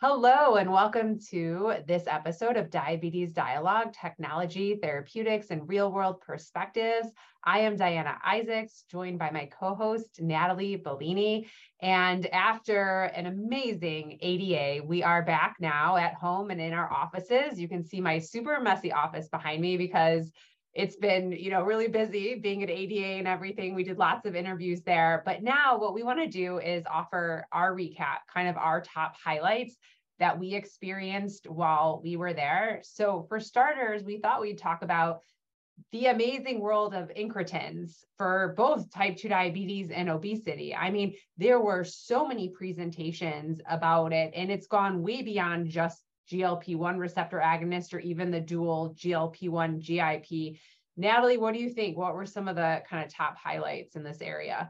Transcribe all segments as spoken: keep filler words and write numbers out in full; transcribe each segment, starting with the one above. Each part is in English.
Hello, and welcome to this episode of Diabetes Dialogue, Technology, Therapeutics, and Real-World Perspectives. I am Diana Isaacs, joined by my co-host, Natalie Bellini. And after an amazing A D A, we are back now at home and in our offices. You can see my super messy office behind me because it's been, you know, really busy being at A D A and everything. We did lots of interviews there. But now what we want to do is offer our recap, kind of our top highlights that we experienced while we were there. So for starters, we thought we'd talk about the amazing world of incretins for both type two diabetes and obesity. I mean, there were so many presentations about it, and it's gone way beyond just G L P one receptor agonist or even the dual G L P one G I P. Natalie, what do you think? What were some of the kind of top highlights in this area?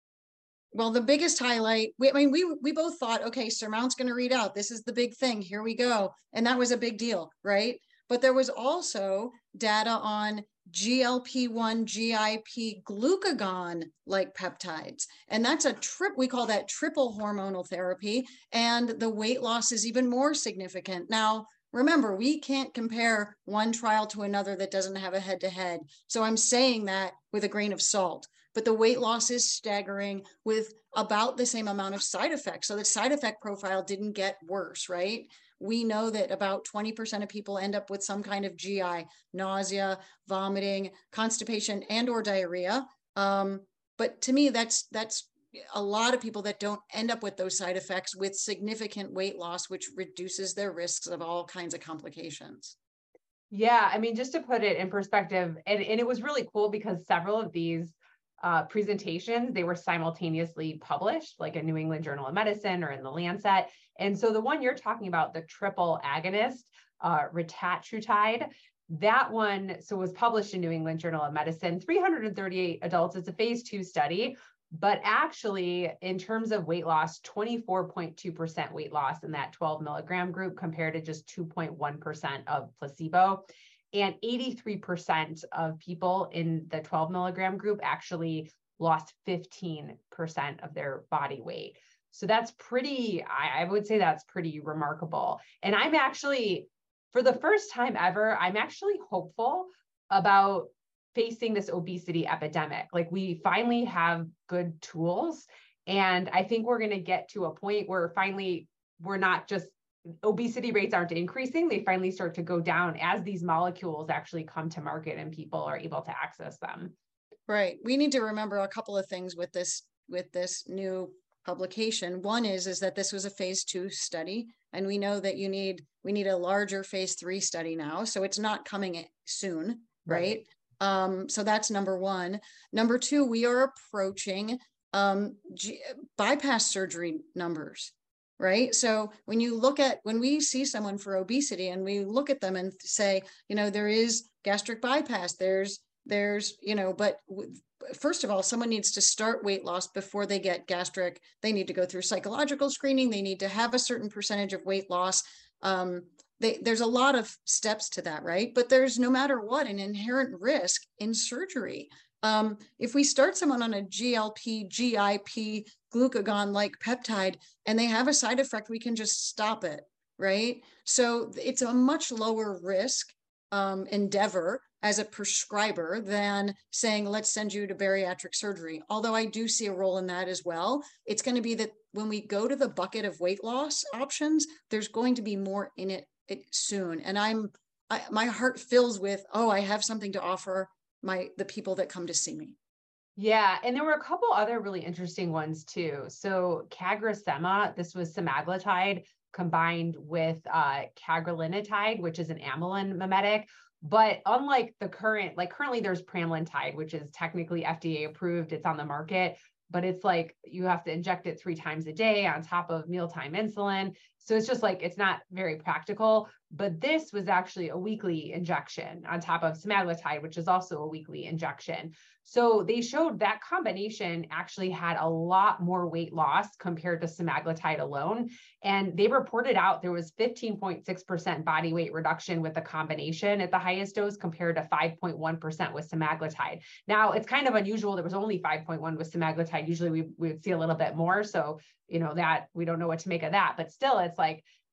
Well, the biggest highlight, we, I mean, we we both thought, okay, SURMOUNT's going to read out. This is the big thing. Here we go. And that was a big deal, right? But there was also data on G L P one G I P glucagon-like peptides. And that's a trip, we call that triple hormonal therapy. And the weight loss is even more significant. Now, remember, we can't compare one trial to another that doesn't have a head-to-head. So I'm saying that with a grain of salt. But the weight loss is staggering with about the same amount of side effects. So the side effect profile didn't get worse, right? We know that about twenty percent of people end up with some kind of G I, nausea, vomiting, constipation, and or diarrhea. Um, but to me, that's that's a lot of people that don't end up with those side effects with significant weight loss, which reduces their risks of all kinds of complications. Yeah, I mean, just to put it in perspective, and, and it was really cool because several of these uh, presentations, they were simultaneously published, like in New England Journal of Medicine or in the Lancet. And so the one you're talking about, the triple agonist, uh, retatrutide, that one, so was published in New England Journal of Medicine, three hundred thirty-eight adults. It's a phase two study, but actually in terms of weight loss, twenty-four point two percent weight loss in that twelve milligram group compared to just two point one percent of placebo. And eighty-three percent of people in the twelve milligram group actually lost fifteen percent of their body weight. So that's pretty, I, I would say that's pretty remarkable. And I'm actually, for the first time ever, I'm actually hopeful about facing this obesity epidemic. Like, we finally have good tools. And I think we're going to get to a point where finally we're not just obesity rates aren't increasing. They finally start to go down as these molecules actually come to market and people are able to access them. Right. We need to remember a couple of things with this, with this new publication. One is, is that this was a phase two study, and we know that you need, we need a larger phase three study now. So it's not coming soon, right? right? Um, so that's number one. Number two, we are approaching um, G- bypass surgery numbers. Right. So when you look at, when we see someone for obesity and we look at them and say, you know, there is gastric bypass, there's, there's, you know, but w- first of all, someone needs to start weight loss before they get gastric. They need to go through psychological screening. They need to have a certain percentage of weight loss. Um, they, there's a lot of steps to that, right? But there's, no matter what, an inherent risk in surgery. Um, if we start someone on a G L P, G I P, glucagon-like peptide, and they have a side effect, we can just stop it, right? So it's a much lower risk um, endeavor as a prescriber than saying, let's send you to bariatric surgery. Although I do see a role in that as well. It's going to be that when we go to the bucket of weight loss options, there's going to be more in it, it soon. And I'm, I, my heart fills with, oh, I have something to offer my the people that come to see me. Yeah, and there were a couple other really interesting ones too. So CagriSema, this was semaglutide combined with uh, cagrilintide, which is an amylin mimetic. But unlike the current, like currently there's pramlintide, which is technically F D A approved, it's on the market, but it's like you have to inject it three times a day on top of mealtime insulin. So it's just like, it's not very practical. But this was actually a weekly injection on top of semaglutide, which is also a weekly injection. So they showed that combination actually had a lot more weight loss compared to semaglutide alone. And they reported out there was fifteen point six percent body weight reduction with the combination at the highest dose compared to five point one percent with semaglutide. Now, it's kind of unusual. There was only five point one with semaglutide. Usually we, we would see a little bit more. So, you know, that we don't know what to make of that. But still, it's like,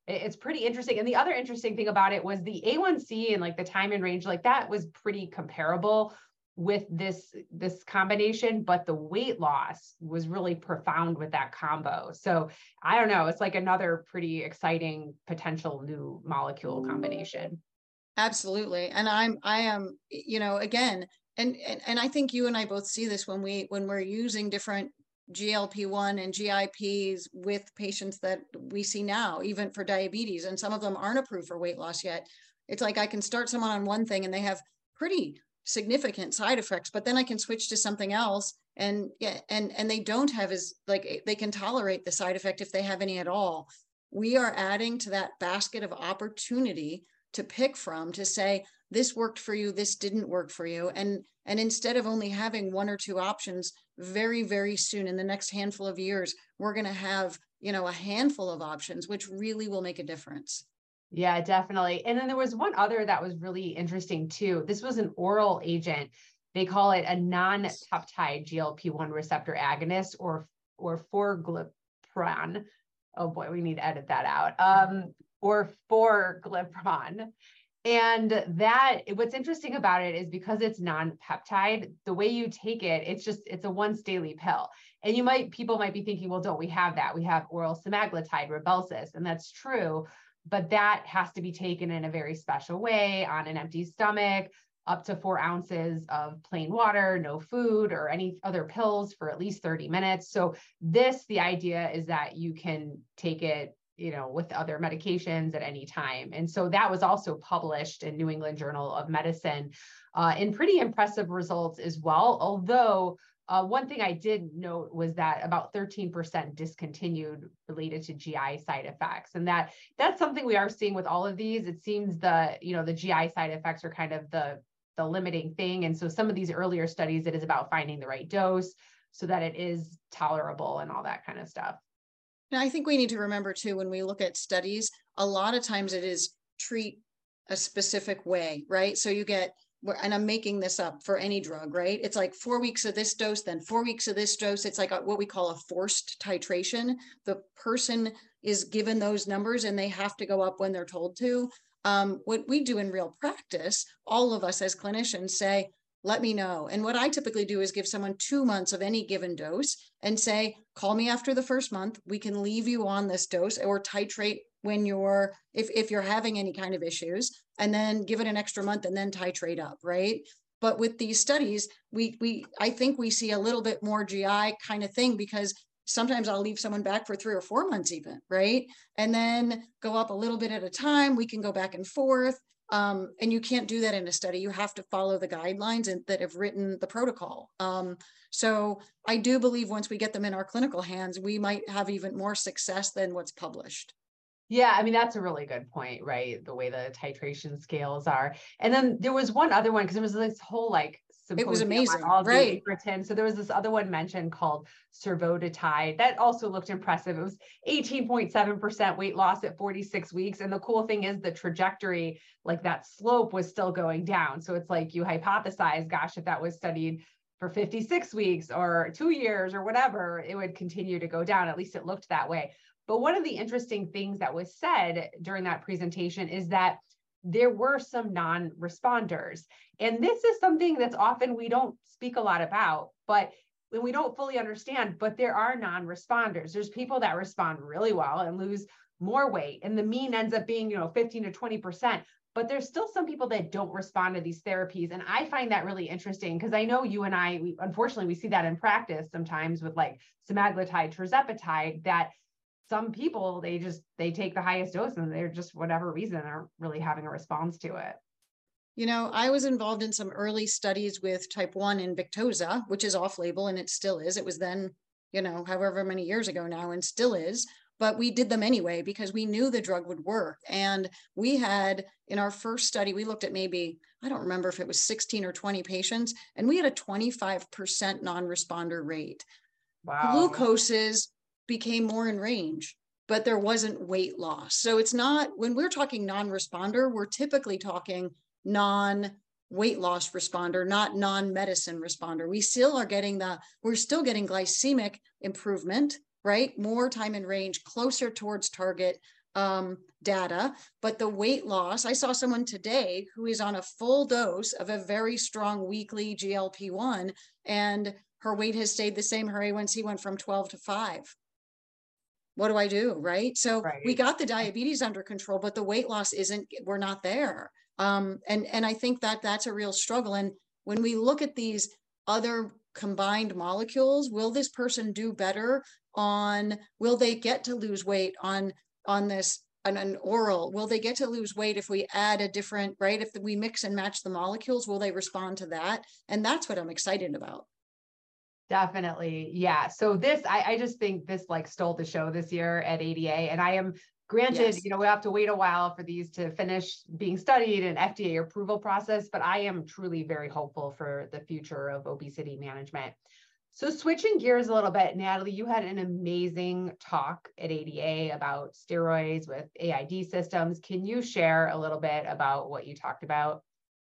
it's pretty interesting. And the other interesting thing about it was the A one C and like the time in range, like that was pretty comparable with this, this combination, but the weight loss was really profound with that combo. So I don't know, it's like another pretty exciting potential new molecule combination. Absolutely. And I'm, I am, you know, again, and, and, and I think you and I both see this when we, when we're using different G L P one and G I Ps with patients that we see now, even for diabetes, and some of them aren't approved for weight loss yet. It's like I can start someone on one thing and they have pretty significant side effects, but then I can switch to something else, and yeah, and and they don't have as, like, they can tolerate the side effect if they have any at all. We are adding to that basket of opportunity to pick from, to say, this worked for you, this didn't work for you. And, and instead of only having one or two options, very, very soon in the next handful of years, we're going to have, you know, a handful of options, which really will make a difference. Yeah, definitely. And then there was one other that was really interesting too. This was an oral agent. They call it a non-peptide G L P one receptor agonist, or, or forglipron. Oh boy, we need to edit that out. Um, or forglipron. And that, what's interesting about it is because it's non-peptide, the way you take it, it's just, it's a once daily pill. And you might, people might be thinking, well, don't we have that? We have oral semaglutide, Rybelsus, and that's true, but that has to be taken in a very special way on an empty stomach, up to four ounces of plain water, no food or any other pills for at least thirty minutes. So this, the idea is that you can take it, you know, with other medications at any time. And so that was also published in New England Journal of Medicine uh, in pretty impressive results as well. Although uh, one thing I did note was that about thirteen percent discontinued related to G I side effects. And that that's something we are seeing with all of these. It seems the, you know, the G I side effects are kind of the, the limiting thing. And so some of these earlier studies, it is about finding the right dose so that it is tolerable and all that kind of stuff. Now, I think we need to remember too, when we look at studies, a lot of times it is treat a specific way, right? So you get, and I'm making this up for any drug, right? It's like four weeks of this dose, then four weeks of this dose. It's like a, what we call a forced titration. The person is given those numbers and they have to go up when they're told to. Um, what we do in real practice, all of us as clinicians say, let me know. And what I typically do is give someone two months of any given dose and say, call me after the first month. We can leave you on this dose or titrate when you're, if, if you're having any kind of issues, and then give it an extra month and then titrate up, right? But with these studies, we, we, I think we see a little bit more G I kind of thing, because sometimes I'll leave someone back for three or four months even, right? And then go up a little bit at a time. We can go back and forth. Um, and you can't do that in a study. You have to follow the guidelines and, that have written the protocol. Um, so I do believe once we get them in our clinical hands, we might have even more success than what's published. Yeah, I mean, that's a really good point, right? The way the titration scales are. And then there was one other one, because there was this whole like it was amazing, all right? Incretin. So there was this other one mentioned called survodutide that also looked impressive. It was eighteen point seven percent weight loss at forty-six weeks. And the cool thing is the trajectory, like that slope was still going down. So it's like you hypothesize, gosh, if that was studied for fifty-six weeks or two years or whatever, it would continue to go down. At least it looked that way. But one of the interesting things that was said during that presentation is that there were some non-responders. And this is something that's often we don't speak a lot about, but when we don't fully understand, but there are non-responders. There's people that respond really well and lose more weight, and the mean ends up being, you know, fifteen to twenty percent. But there's still some people that don't respond to these therapies. And I find that really interesting, because I know you and I, we, unfortunately, we see that in practice sometimes with like semaglutide, tirzepatide, that some people, they just, they take the highest dose and they're just, whatever reason, aren't really having a response to it. You know, I was involved in some early studies with type one in Victoza, which is off label, and it still is. It was then, you know, however many years ago now, and still is. But we did them anyway because we knew the drug would work. And we had, in our first study, we looked at maybe, I don't remember if it was sixteen or twenty patients, and we had a twenty-five percent non-responder rate. Wow. Glucoses became more in range, but there wasn't weight loss. So it's not, when we're talking non-responder, we're typically talking non-weight loss responder, not non-medicine responder. We still are getting the, we're still getting glycemic improvement, right? More time in range, closer towards target. um, data, but the weight loss, I saw someone today who is on a full dose of a very strong weekly G L P one, and her weight has stayed the same. Her A one C went from twelve to five. What do I do? Right. So Right. we got the diabetes under control, but the weight loss isn't, we're not there. Um, and, and I think that that's a real struggle. And when we look at these other combined molecules, will this person do better on, will they get to lose weight on, on this, on an oral? Will they get to lose weight if we add a different, right? If we mix and match the molecules, will they respond to that? And that's what I'm excited about. Definitely. Yeah. So this, I, I just think this like stole the show this year at A D A. And I am granted, Yes. you know, we have to wait a while for these to finish being studied and F D A approval process, but I am truly very hopeful for the future of obesity management. So switching gears a little bit, Natalie, you had an amazing talk at A D A about steroids with A I D systems. Can you share a little bit about what you talked about?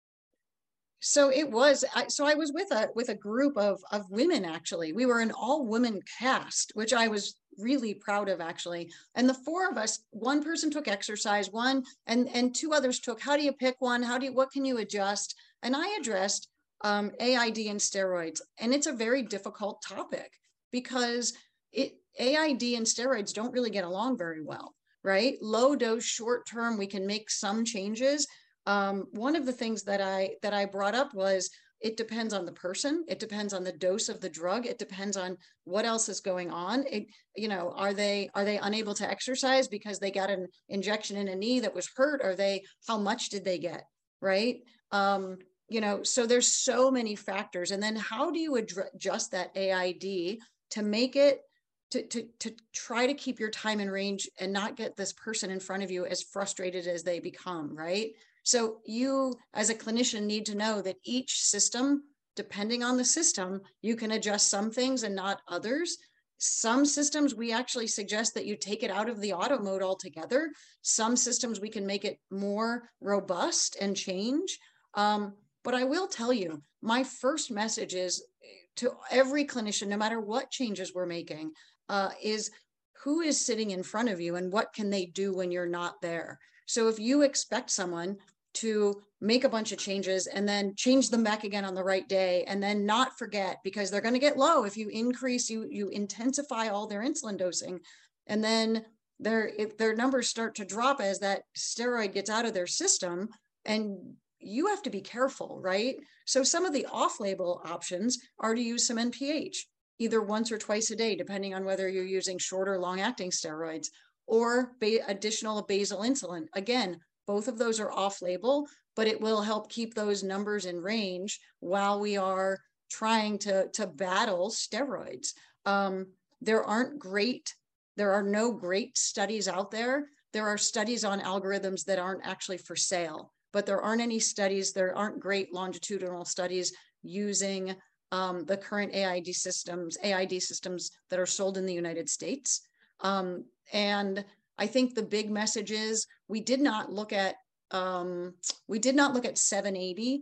So it was, I, so I was with a, with a group of, of women, actually. We were an all women cast, which I was really proud of, actually. And the four of us, one person took exercise, one, and, and two others took, how do you pick one? How do you, what can you adjust? And I addressed um, A I D and steroids. And it's a very difficult topic because it, A I D and steroids don't really get along very well, right? Low dose, short term, we can make some changes. Um, one of the things that I that I brought up was it depends on the person. It depends on the dose of the drug. It depends on what else is going on. It, you know, are they are they unable to exercise because they got an injection in a knee that was hurt? Are they, how much did they get? Right. Um, you know, so there's so many factors. And then how do you adjust that A I D to make it to, to, to try to keep your time in range and not get this person in front of you as frustrated as they become, right? So you, as a clinician, need to know that each system, depending on the system, you can adjust some things and not others. Some systems, we actually suggest that you take it out of the auto mode altogether. Some systems, we can make it more robust and change. Um, but I will tell you, my first message is to every clinician, no matter what changes we're making, uh, is who is sitting in front of you and what can they do when you're not there? So if you expect someone to make a bunch of changes and then change them back again on the right day and then not forget, because they're going to get low if you increase, you you intensify all their insulin dosing, and then their if their numbers start to drop as that steroid gets out of their system, and you have to be careful, right? So some of the off-label options are to use some N P H, either once or twice a day, depending on whether you're using short or long-acting steroids, or ba- additional basal insulin. Again, both of those are off-label, but it will help keep those numbers in range while we are trying to, to battle steroids. Um, there aren't great, there are no great studies out there. There are studies on algorithms that aren't actually for sale, but there aren't any studies, there aren't great longitudinal studies using um, the current A I D systems, A I D systems that are sold in the United States. Um, and I think the big message is we did not look at um, we did not look at seven eighty,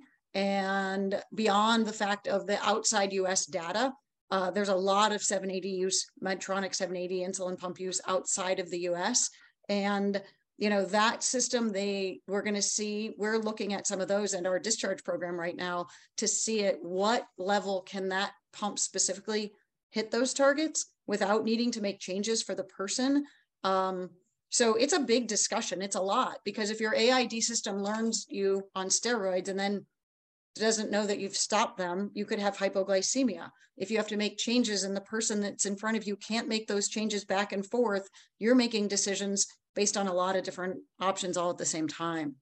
and beyond the fact of the outside U S data, uh, there's a lot of seven eighty use, Medtronic seven eighty insulin pump use outside of the U S. And you know, that system, they we're going to see, we're looking at some of those in our discharge program right now to see at what level can that pump specifically hit those targets without needing to make changes for the person. Um, so it's a big discussion. It's a lot, because if your A I D system learns you on steroids and then doesn't know that you've stopped them, you could have hypoglycemia. If you have to make changes and the person that's in front of you can't make those changes back and forth, you're making decisions based on a lot of different options all at the same time.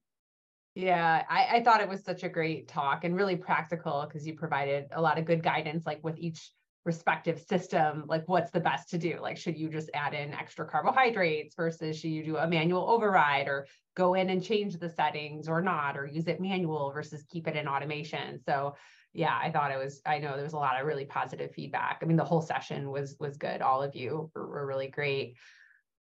Yeah, I, I thought it was such a great talk and really practical, because you provided a lot of good guidance, like with each respective system, like what's the best to do? Like, should you just add in extra carbohydrates versus should you do a manual override, or go in and change the settings or not, or use it manual versus keep it in automation? So yeah, I thought it was, I know there was a lot of really positive feedback. I mean, the whole session was, was good. All of you were, were really great.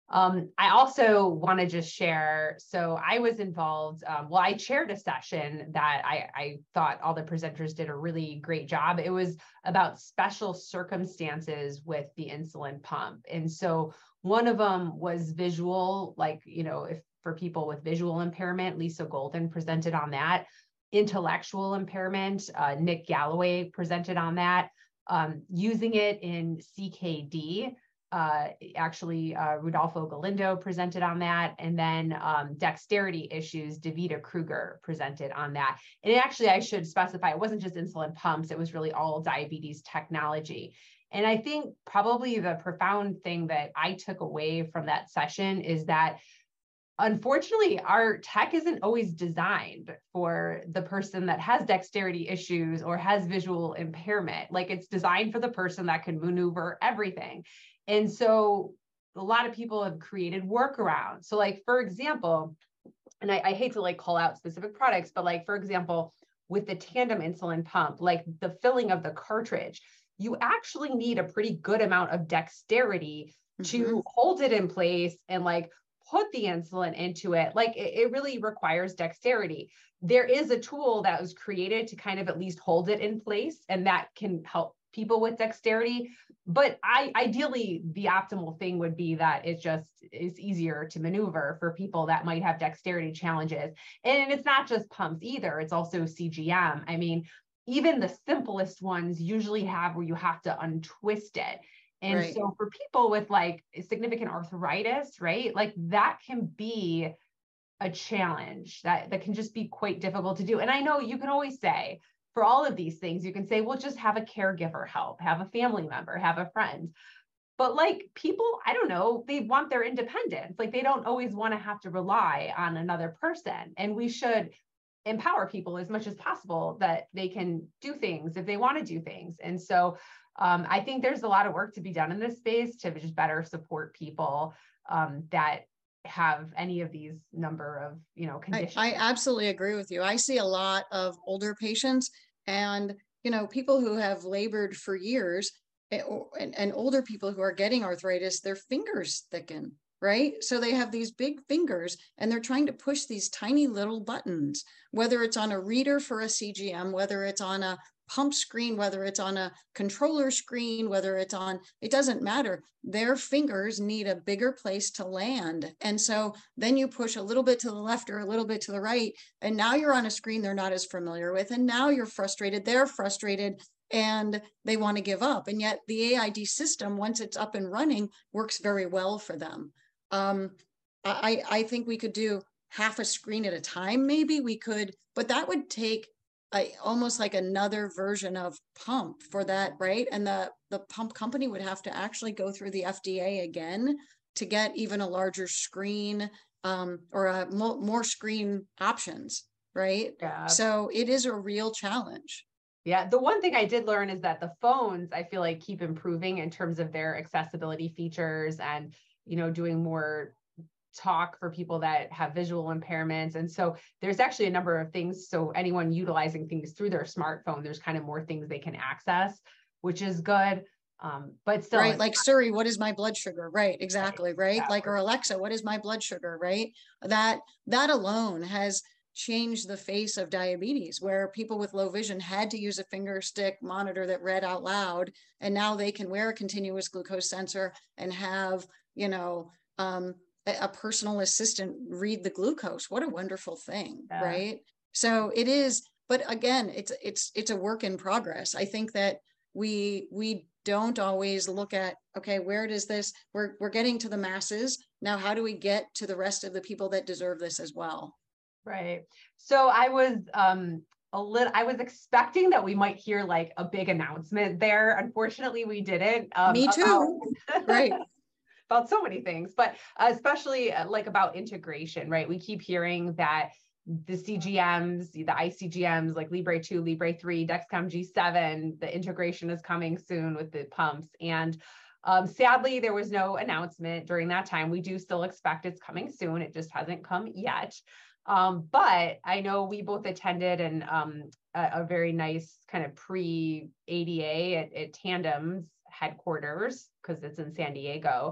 Um, I also want to just share, so I was involved, um, well, I chaired a session that I, I thought all the presenters did a really great job. It was about special circumstances with the insulin pump. And so one of them was visual, like, you know, if for people with visual impairment, Lisa Golden presented on that. Intellectual impairment, uh, Nick Galloway presented on that. Um, using it in C K D, uh, actually, uh, Rudolfo Galindo presented on that. And then um, dexterity issues, Davida Kruger presented on that. And actually, I should specify, it wasn't just insulin pumps, it was really all diabetes technology. And I think probably the profound thing that I took away from that session is that unfortunately, our tech isn't always designed for the person that has dexterity issues or has visual impairment. Like, it's designed for the person that can maneuver everything. And so a lot of people have created workarounds. So like, for example, and I, I hate to like call out specific products, but like, for example, with the Tandem insulin pump, like the filling of the cartridge, you actually need a pretty good amount of dexterity mm-hmm. to hold it in place and like put the insulin into it. Like it, it really requires dexterity. There is a tool that was created to kind of at least hold it in place, and that can help people with dexterity. But I ideally, the optimal thing would be that it just is easier to maneuver for people that might have dexterity challenges. And it's not just pumps either, it's also C G M. I mean, even the simplest ones usually have where you have to untwist it. And right. so for people with like significant arthritis, right, like that can be a challenge that, that can just be quite difficult to do. And I know you can always say, for all of these things, you can say, well, just have a caregiver help, have a family member, have a friend. But like people, I don't know, they want their independence. Like they don't always want to have to rely on another person. And we should empower people as much as possible that they can do things if they want to do things. And so um, I think there's a lot of work to be done in this space to just better support people um, that have any of these number of, you know, conditions. I, I absolutely agree with you. I see a lot of older patients and, you know, people who have labored for years and, and older people who are getting arthritis, their fingers thicken, right? So they have these big fingers and they're trying to push these tiny little buttons, whether it's on a reader for a C G M, whether it's on a pump screen, whether it's on a controller screen, whether it's on, it doesn't matter. Their fingers need a bigger place to land. And so then you push a little bit to the left or a little bit to the right, and now you're on a screen they're not as familiar with. And now you're frustrated, they're frustrated, and they want to give up. And yet the A I D system, once it's up and running, works very well for them. Um, I, I think we could do half a screen at a time, maybe we could, but that would take I almost like another version of pump for that, right? And the, the pump company would have to actually go through the F D A again to get even a larger screen um, or a mo more screen options, right? Yeah. So it is a real challenge. Yeah, the one thing I did learn is that the phones, I feel like, keep improving in terms of their accessibility features and, you know, doing more talk for people that have visual impairments. And so there's actually a number of things. So anyone utilizing things through their smartphone, there's kind of more things they can access, which is good. Um, but still, right, like Siri, what is my blood sugar? Right, exactly, right? Yeah. Like, or Alexa, what is my blood sugar? Right? That that alone has changed the face of diabetes, where people with low vision had to use a finger stick monitor that read out loud, and now they can wear a continuous glucose sensor and have, you know, um, a personal assistant read the glucose. What a wonderful thing, yeah. Right? So it is, but again, it's it's it's a work in progress. I think that we we don't always look at, okay, where does this, we're we're getting to the masses. Now, how do we get to the rest of the people that deserve this as well? Right. So I was um a little, I was expecting that we might hear like a big announcement there. Unfortunately, we didn't. Um, Me too. About- right. about so many things, but especially uh, like about integration, right? We keep hearing that the C G Ms, the I C G Ms, like Libre two, Libre three, Dexcom G seven, the integration is coming soon with the pumps. And um, sadly, there was no announcement during that time. We do still expect it's coming soon. It just hasn't come yet. Um, but I know we both attended an, um, a, a very nice kind of pre-A D A at, at Tandem's headquarters, because it's in San Diego.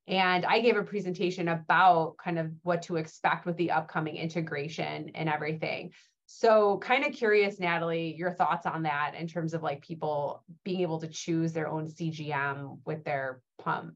And I gave a presentation about kind of what to expect with the upcoming integration and everything. So kind of curious, Natalie, your thoughts on that in terms of like people being able to choose their own C G M with their pump.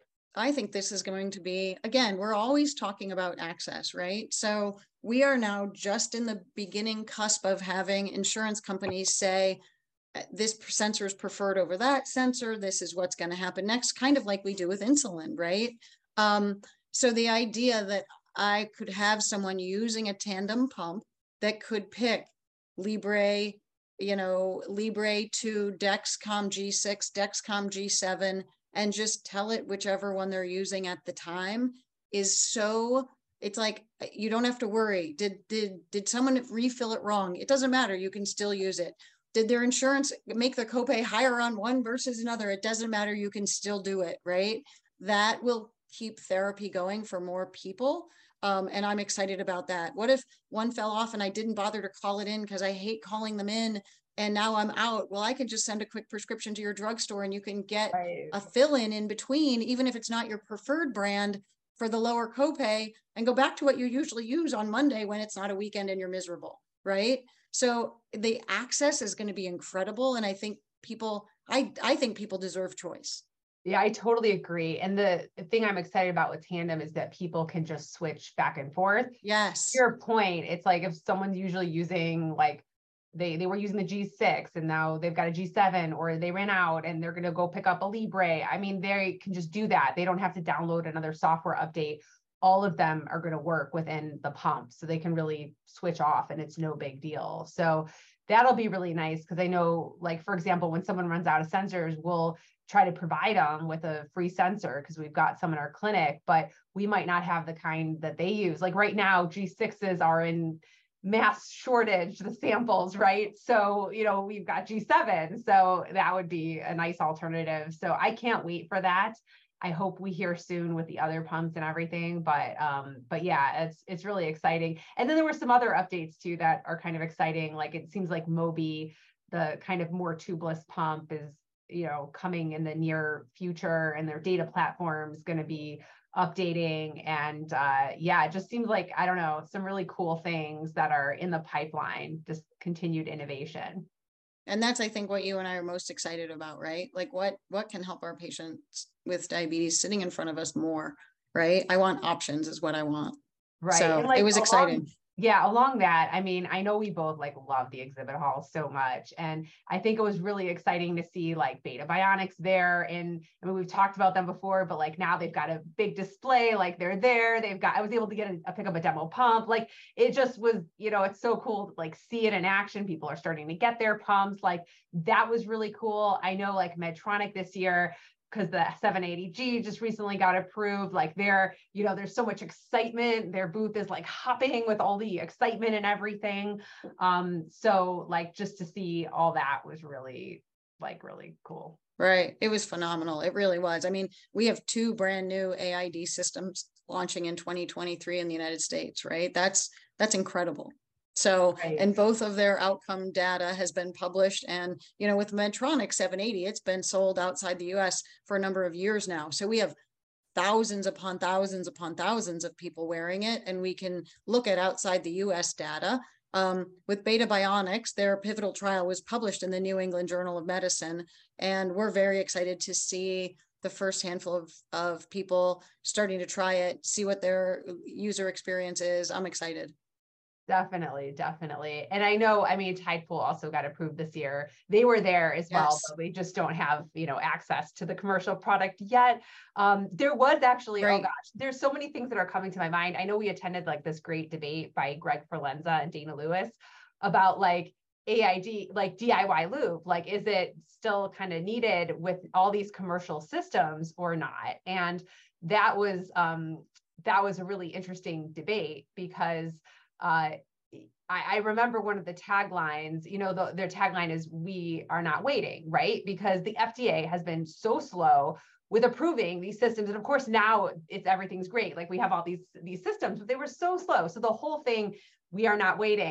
I think this is going to be, again, we're always talking about access, right? So we are now just in the beginning cusp of having insurance companies say, this sensor is preferred over that sensor. This is what's going to happen next, kind of like we do with insulin, right? Um, so the idea that I could have someone using a Tandem pump that could pick Libre, you know, Libre two, Dexcom G six, Dexcom G seven, and just tell it whichever one they're using at the time is so, it's like, you don't have to worry. Did, did, did someone refill it wrong? It doesn't matter. You can still use it. Did their insurance make the copay higher on one versus another? It doesn't matter. You can still do it, right? That will keep therapy going for more people. Um, and I'm excited about that. What if one fell off and I didn't bother to call it in because I hate calling them in and now I'm out? Well, I can just send a quick prescription to your drugstore and you can get Right. a fill-in in between, even if it's not your preferred brand, for the lower copay, and go back to what you usually use on Monday when it's not a weekend and you're miserable, right? So the access is going to be incredible. And I think people, I, I think people deserve choice. Yeah, I totally agree. And the thing I'm excited about with Tandem is that people can just switch back and forth. Yes. To your point, it's like if someone's usually using like they they were using the G six and now they've got a G seven, or they ran out and they're going to go pick up a Libre. I mean, they can just do that. They don't have to download another software update. All of them are going to work within the pump, so they can really switch off and it's no big deal. So that'll be really nice, because I know, like, for example, when someone runs out of sensors, we'll try to provide them with a free sensor because we've got some in our clinic, but we might not have the kind that they use. Like right now, G sixes are in mass shortage, the samples, right? So, you know, we've got G seven. So that would be a nice alternative. So I can't wait for that. I hope we hear soon with the other pumps and everything, but um, but yeah, it's it's really exciting. And then there were some other updates too that are kind of exciting. Like it seems like Mobi, the kind of more tubeless pump, is, you know, coming in the near future, and their data platform is going to be updating. And uh, yeah, it just seems like, I don't know, some really cool things that are in the pipeline, just continued innovation. And that's, I think, what you and I are most excited about, right? Like what, what can help our patients with diabetes sitting in front of us more, right? I want options is what I want. Right. So and like, it was along, exciting. Yeah, along that, I mean, I know we both like love the exhibit hall so much. And I think it was really exciting to see like Beta Bionics there. And I mean, we've talked about them before, but like now they've got a big display, like they're there. They've got, I was able to get a, a pick up a demo pump. Like it just was, you know, it's so cool to like see it in action. People are starting to get their pumps. Like that was really cool. I know like Medtronic this year, because the seven eighty G just recently got approved. Like they're, you know, there's so much excitement. Their booth is like hopping with all the excitement and everything. Um, so like just to see all that was really, like really cool. Right. It was phenomenal. It really was. I mean, we have two brand new A I D systems launching in twenty twenty-three in the United States, right? That's, that's incredible. So, Right. and both of their outcome data has been published. And, you know, with Medtronic seven eighty, it's been sold outside the U S for a number of years now. So we have thousands upon thousands upon thousands of people wearing it. And we can look at outside the U S data. Um, with Beta Bionics, their pivotal trial was published in the New England Journal of Medicine. And we're very excited to see the first handful of, of people starting to try it, see what their user experience is. I'm excited. Definitely, definitely. And I know, I mean, Tidepool also got approved this year. They were there as well, Yes. but we just don't have, you know, access to the commercial product yet. Um, there was actually, Right. oh gosh, there's so many things that are coming to my mind. I know we attended like this great debate by Greg Forlenza and Dana Lewis about like A I D, like D I Y loop. Like, is it still kind of needed with all these commercial systems or not? And that was, um, that was a really interesting debate because Uh, I, I remember one of the taglines, you know, the, their tagline is, "We are not waiting," right? Because the F D A has been so slow with approving these systems. And of course, now it's everything's great. Like we have all these, these systems, but they were so slow. So the whole thing, we are not waiting.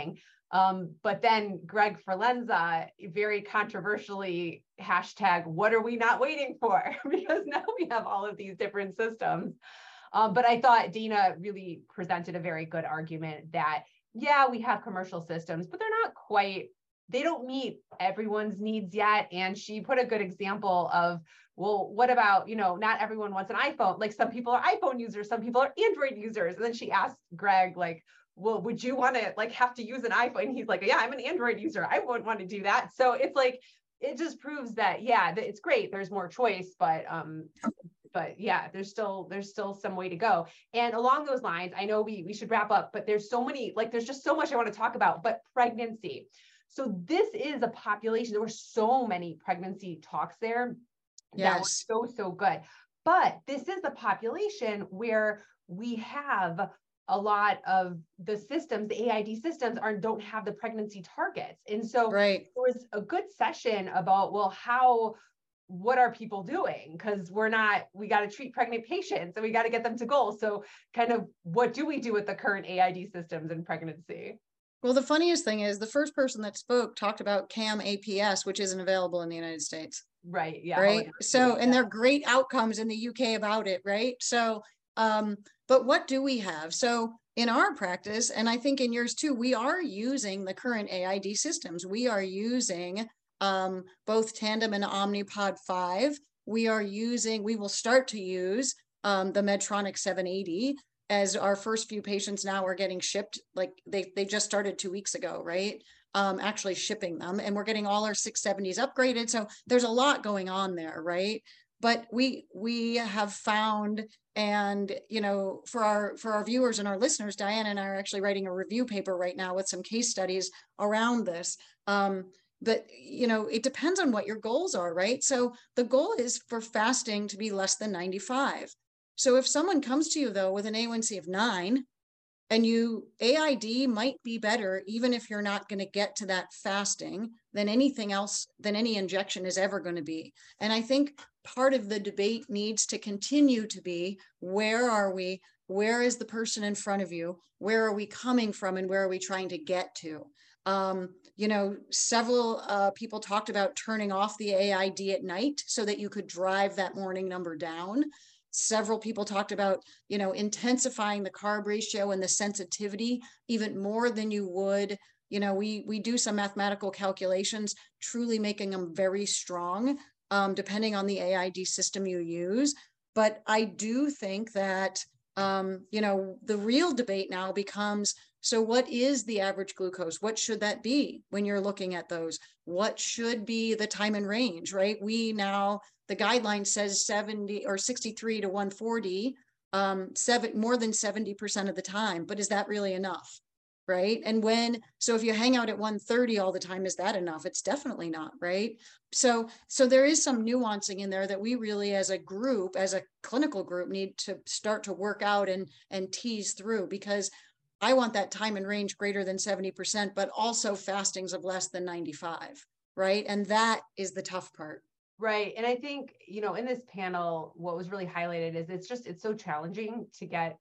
Um, but then Greg Forlenza very controversially hashtag, what are we not waiting for? Because now we have all of these different systems. Um, but I thought Dina really presented a very good argument that, yeah, we have commercial systems, but they're not quite, they don't meet everyone's needs yet. And she put a good example of, well, what about, you know, not everyone wants an iPhone. Like some people are iPhone users, some people are Android users. And then she asked Greg, like, well, would you want to like have to use an iPhone? And he's like, yeah, I'm an Android user. I wouldn't want to do that. So it's like, it just proves that, yeah, that it's great. There's more choice, but, um, but yeah, there's still, there's still some way to go. And along those lines, I know we, we should wrap up, but there's so many, like, there's just so much I want to talk about, but pregnancy. So this is a population, there were so many pregnancy talks there. That was so, so good. But this is the population where we have a lot of the systems, the A I D systems are don't have the pregnancy targets. And so right. there was a good session about, well, how, what are people doing? Because we're not, we got to treat pregnant patients and we got to get them to goal. So kind of what do we do with the current A I D systems in pregnancy? Well, the funniest thing is the first person that spoke talked about C A M A P S, which isn't available in the United States. Right. Yeah. Right. So, and there are great outcomes in the U K about it. Right. So, um, but what do we have? So in our practice, and I think in yours too, we are using the current A I D systems. We are using um, both Tandem and Omnipod five. We are using, we will start to use um, the Medtronic seven eighty as our first few patients now are getting shipped. Like they, they just started two weeks ago, right? Um, actually shipping them, and we're getting all our six seventies upgraded. So there's a lot going on there, right? But we we have found, and you know, for our for our viewers and our listeners, Diana and I are actually writing a review paper right now with some case studies around this. Um, but you know, it depends on what your goals are, right? So the goal is for fasting to be less than ninety-five. So if someone comes to you though with an A one C of nine, and you, A I D might be better, even if you're not going to get to that fasting than anything else, than any injection is ever going to be. And I think part of the debate needs to continue to be, where are we? Where is the person in front of you? Where are we coming from? And where are we trying to get to? Um, you know, several uh, people talked about turning off the A I D at night so that you could drive that morning number down. Several people talked about, you know, intensifying the carb ratio and the sensitivity even more than you would. You know, we we do some mathematical calculations, truly making them very strong, um, depending on the A I D system you use. But I do think that, um, you know, the real debate now becomes, so what is the average glucose? What should that be when you're looking at those? What should be the time and range, right? We now, the guideline says seventy or sixty-three to one forty, um, seven, more than seventy percent of the time, but is that really enough? Right. And when, so if you hang out at one thirty all the time, is that enough? It's definitely not. Right. So, so there is some nuancing in there that we really, as a group, as a clinical group, need to start to work out and, and tease through, because I want that time and range greater than seventy percent, but also fastings of less than ninety-five. Right. And that is the tough part. Right. And I think, you know, in this panel, what was really highlighted is it's just, it's so challenging to get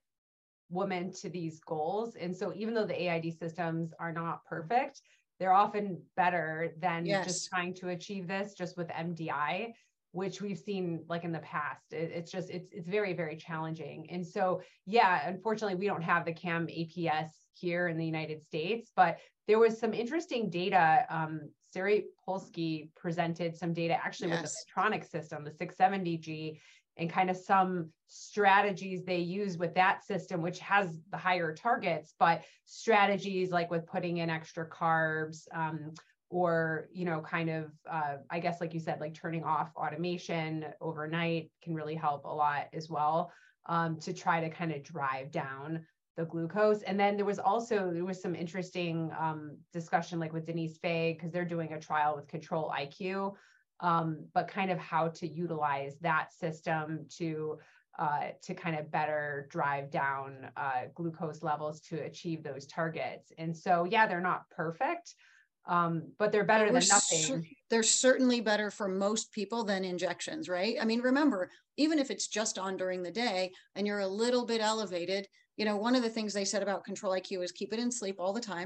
women to these goals. And so even though the A I D systems are not perfect, they're often better than yes. just trying to achieve this just with M D I, which we've seen like in the past. It, it's just, it's, it's very, very challenging. And so, yeah, unfortunately, we don't have the C A M A P S here in the United States, but there was some interesting data. Um, Sari Polsky presented some data actually yes. with the Medtronic system, the six seventy G, and kind of some strategies they use with that system, which has the higher targets, but strategies like with putting in extra carbs, um, or, you know, kind of, uh, I guess, like you said, like turning off automation overnight can really help a lot as well, um, to try to kind of drive down the glucose. And then there was also, there was some interesting um, discussion like with Denise Fay, because they're doing a trial with Control I Q, um, but kind of how to utilize that system to uh, to kind of better drive down uh, glucose levels to achieve those targets. And so, yeah, they're not perfect, um, but they're better than nothing. Cer- they're certainly better for most people than injections, right? I mean, remember, even if it's just on during the day and you're a little bit elevated, you know, one of the things they said about Control I Q is keep it in sleep all the time.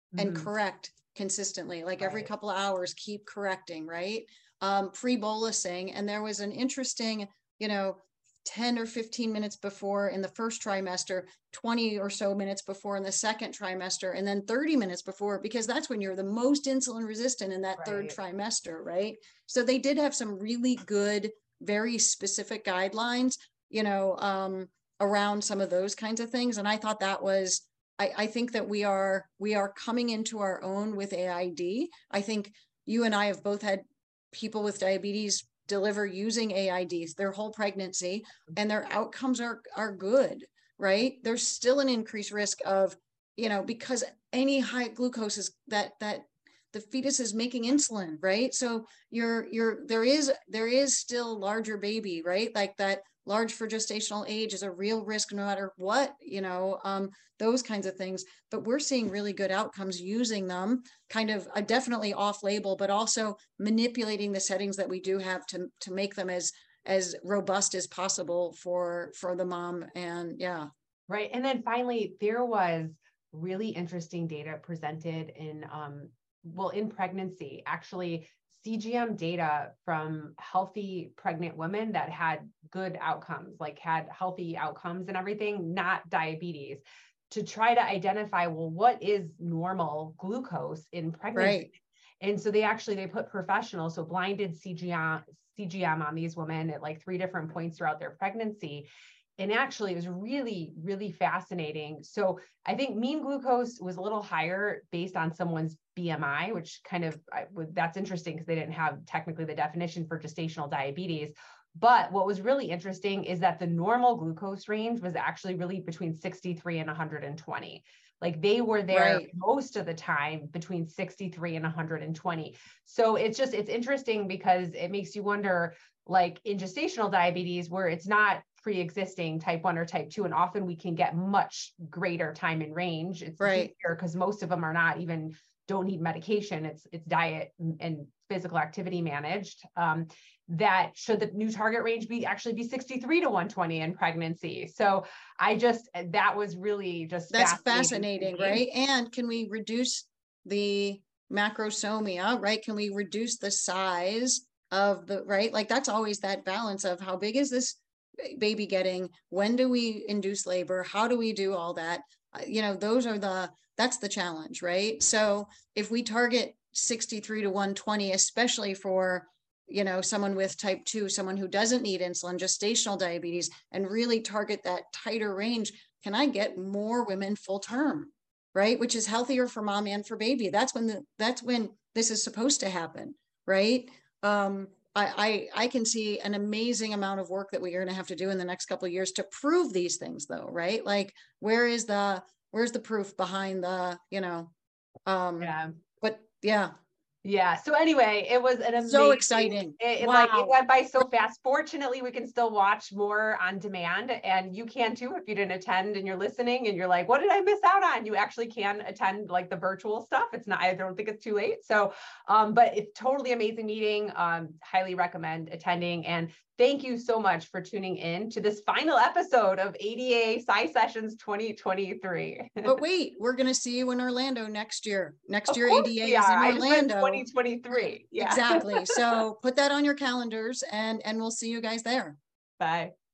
and Mhm. correct consistently, like every Right. couple of hours, keep correcting, right? Um, pre-bolusing. And there was an interesting, you know, ten or fifteen minutes before in the first trimester, twenty or so minutes before in the second trimester, and then thirty minutes before, because that's when you're the most insulin resistant in that third Right. trimester, right? So they did have some really good, very specific guidelines, you know, um, around some of those kinds of things. And I thought that was, I, I think that we are, we are coming into our own with A I D. I think you and I have both had people with diabetes deliver using A I Ds their whole pregnancy, and their outcomes are, are good, right? There's still an increased risk of, you know, because any high glucose is that, that the fetus is making insulin, right? So you're, you're, there is, there is still larger baby, right? Like that large for gestational age is a real risk no matter what, you know, um, those kinds of things. But we're seeing really good outcomes using them, kind of uh, definitely off label, but also manipulating the settings that we do have to, to make them as, as robust as possible for, for the mom. And yeah. Right. And then finally, there was really interesting data presented in, um, well, in pregnancy, actually, C G M data from healthy pregnant women that had good outcomes, like had healthy outcomes and everything, not diabetes, to try to identify, well, what is normal glucose in pregnancy? Right. And so they actually, they put professionals, so blinded C G M, C G M on these women at like three different points throughout their pregnancy. And actually, it was really, really fascinating. So I think mean glucose was a little higher based on someone's B M I, which kind of, I, that's interesting because they didn't have technically the definition for gestational diabetes. But what was really interesting is that the normal glucose range was actually really between sixty-three and one hundred twenty. Like they were there Right. most of the time between sixty-three and one hundred twenty. So it's just, it's interesting because it makes you wonder, like in gestational diabetes, where it's not pre-existing type one or type two, and often we can get much greater time in range. It's Right. easier because most of them are not even, don't need medication. It's it's diet and physical activity managed. Um, that should the new target range be actually be sixty-three to one twenty in pregnancy. So I just, that was really just That's fascinating. fascinating, right? And can we reduce the macrosomia, right? Can we reduce the size of the, right? Like that's always that balance of how big is this baby getting? When do we induce labor? How do we do all that? Uh, you know, those are the, that's the challenge, right? So if we target sixty-three to one twenty, especially for, you know, someone with type two, someone who doesn't need insulin, gestational diabetes, and really target that tighter range, can I get more women full term, right? Which is healthier for mom and for baby. That's when the, that's when this is supposed to happen, right? Um, I, I, I can see an amazing amount of work that we are going to have to do in the next couple of years to prove these things though, right? Like where is the, where's the proof behind the, you know, um, Yeah. but yeah. Yeah. So anyway, it was an So amazing, exciting. it, it like it Wow. went by so fast. Fortunately, we can still watch more on demand, and you can too if you didn't attend and you're listening and you're like, what did I miss out on? You actually can attend like the virtual stuff. It's not, I don't think it's too late. So, um, but it's totally amazing meeting. Um, highly recommend attending. And thank you so much for tuning in to this final episode of A D A SciSessions twenty twenty-three. But wait, we're going to see you in Orlando next year. Next Of year, course we A D A is are. in I just meant Orlando. twenty twenty-three. Yeah. Exactly. So put that on your calendars, and, and we'll see you guys there. Bye.